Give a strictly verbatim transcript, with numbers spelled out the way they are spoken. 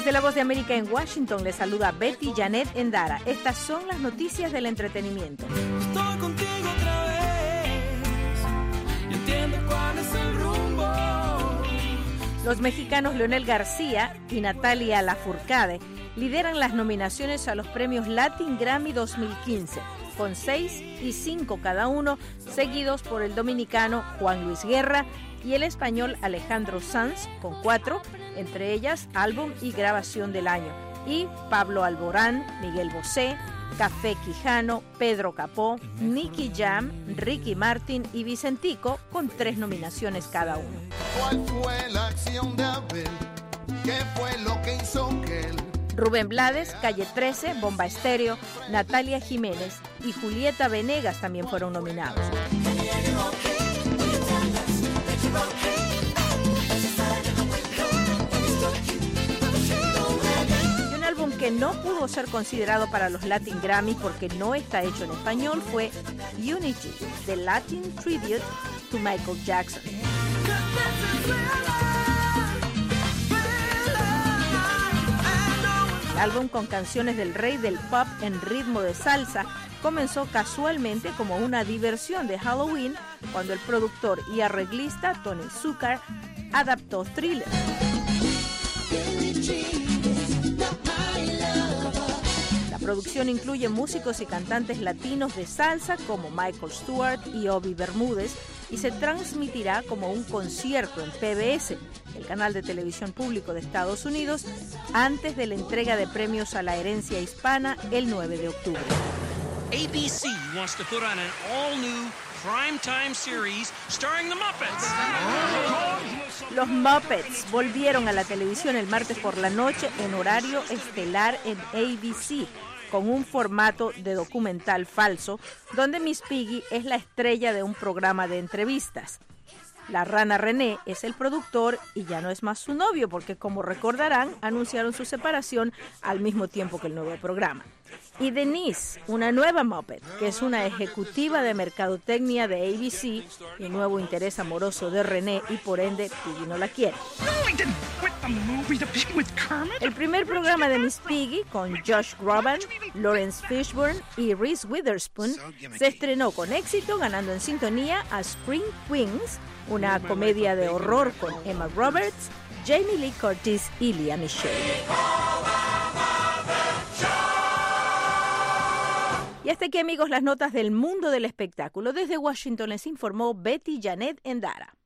Desde La Voz de América en Washington les saluda Betty Janet Endara. Estas son las noticias del entretenimiento. Estoy contigo otra vez y entiendo cuál es el rumbo. Los mexicanos Leonel García y Natalia Lafourcade lideran las nominaciones a los premios Latin Grammy dos mil quince, con seis y cinco cada uno, seguidos por el dominicano Juan Luis Guerra y el español Alejandro Sanz, con cuatro, entre ellas álbum y grabación del año, y Pablo Alborán, Miguel Bosé, Café Quijano, Pedro Capó, Nicky Jam, Ricky Martin y Vicentico, con tres nominaciones cada uno. ¿Cuál fue la acción de Abel? ¿Qué fue lo que hizo que él? Rubén Blades, Calle trece, Bomba Estéreo, Natalia Jiménez y Julieta Venegas también fueron nominados. Y un álbum que no pudo ser considerado para los Latin Grammy porque no está hecho en español fue Unity, The Latin Tribute to Michael Jackson. El álbum, con canciones del rey del pop en ritmo de salsa, comenzó casualmente como una diversión de Halloween cuando el productor y arreglista Tony Zucker adaptó Thriller. La producción incluye músicos y cantantes latinos de salsa como Michael Stewart y Obi Bermúdez y se transmitirá como un concierto en P B S, el canal de televisión público de Estados Unidos, antes de la entrega de premios a la herencia hispana el nueve de octubre. A B C wants to put on an all-new primetime series starring the Muppets. Los Muppets volvieron a la televisión el martes por la noche en horario estelar en A B C, con un formato de documental falso, donde Miss Piggy es la estrella de un programa de entrevistas. La rana René es el productor y ya no es más su novio porque, como recordarán, anunciaron su separación al mismo tiempo que el nuevo programa. Y Denise, una nueva Muppet, que es una ejecutiva de mercadotecnia de A B C y nuevo interés amoroso de René, y por ende Piggy no la quiere. El primer programa de Miss Piggy, con Josh Groban, Lawrence Fishburne y Reese Witherspoon, se estrenó con éxito, ganando en sintonía a Scream Queens, una comedia de horror con Emma Roberts, Jamie Lee Curtis y Lea Michele. Y hasta aquí, amigos, las notas del mundo del espectáculo. Desde Washington les informó Betty Janet Endara.